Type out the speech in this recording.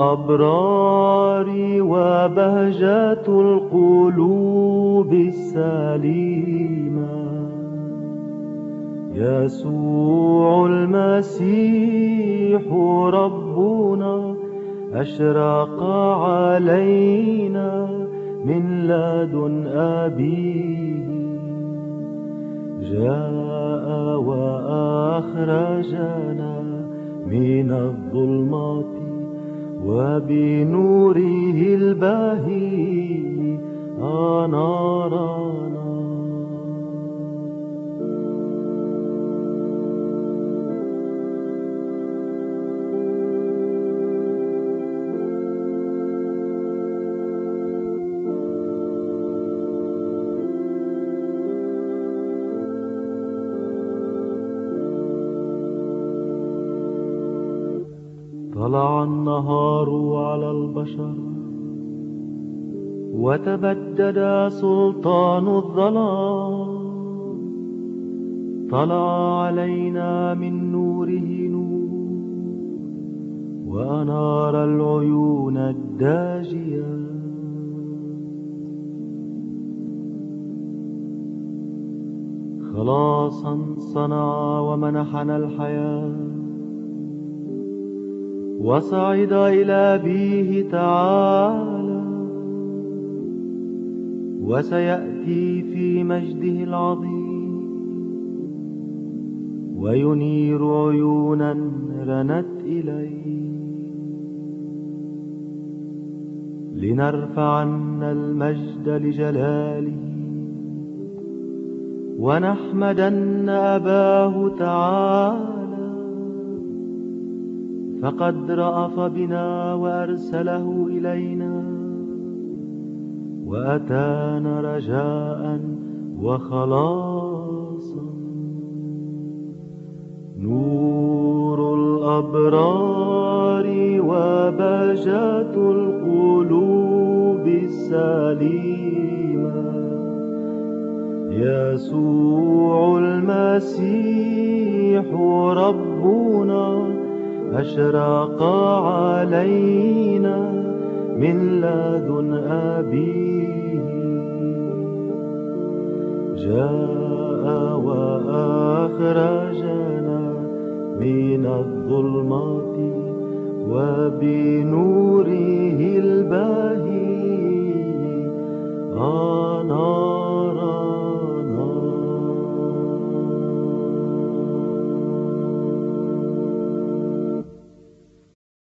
الأبرار وبهجة القلوب السليمة يسوع المسيح ربنا أشرق علينا من لدن أبيه جاء وأخرجنا من الظلمات وبنوره البهي أنارنا. طلع النهار على البشر وتبدد سلطان الظلام طلع علينا من نوره نور وأنار العيون الداجية خلاصا صنع ومنحنا الحياة وصعد إلى أبيه تعالى وسيأتي في مجده العظيم وينير عيونا رنت إليه لنرفعن المجد لجلاله ونحمدن أباه تعالى فقد رأف بنا وأرسله إلينا وأتانا رجاء وخلاصا. نور الأبرار وبهجة القلوب السليمة يسوع المسيح ربنا أشرق علينا من لدن أبيه جاء وأخرجنا من الظلمات وبنور